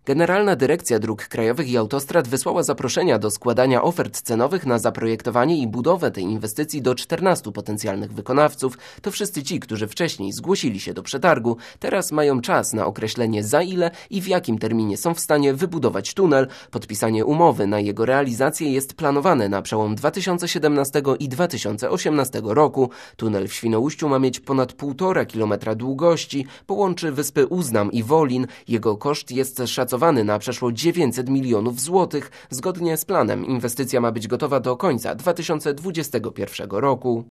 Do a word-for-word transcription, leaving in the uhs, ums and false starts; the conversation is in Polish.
Generalna Dyrekcja Dróg Krajowych i Autostrad wysłała zaproszenia do składania ofert cenowych na zaprojektowanie i budowę tej inwestycji do czternastu potencjalnych wykonawców. To wszyscy ci, którzy wcześniej zgłosili się do przetargu. Teraz mają czas na określenie, za ile i w jakim terminie są w stanie wybudować tunel. Podpisanie umowy na jego realizację jest planowane na przełom dwa tysiące siedemnastego i dwa tysiące osiemnastego roku. Tunel w Świnoujściu ma mieć ponad półtora kilometra długości. Połączy wyspy Uznam i Wolin. Jego koszt jest szacowany na przeszło dziewięćset milionów złotych. Zgodnie z planem inwestycja ma być gotowa do końca dwa tysiące dwudziestego pierwszego roku.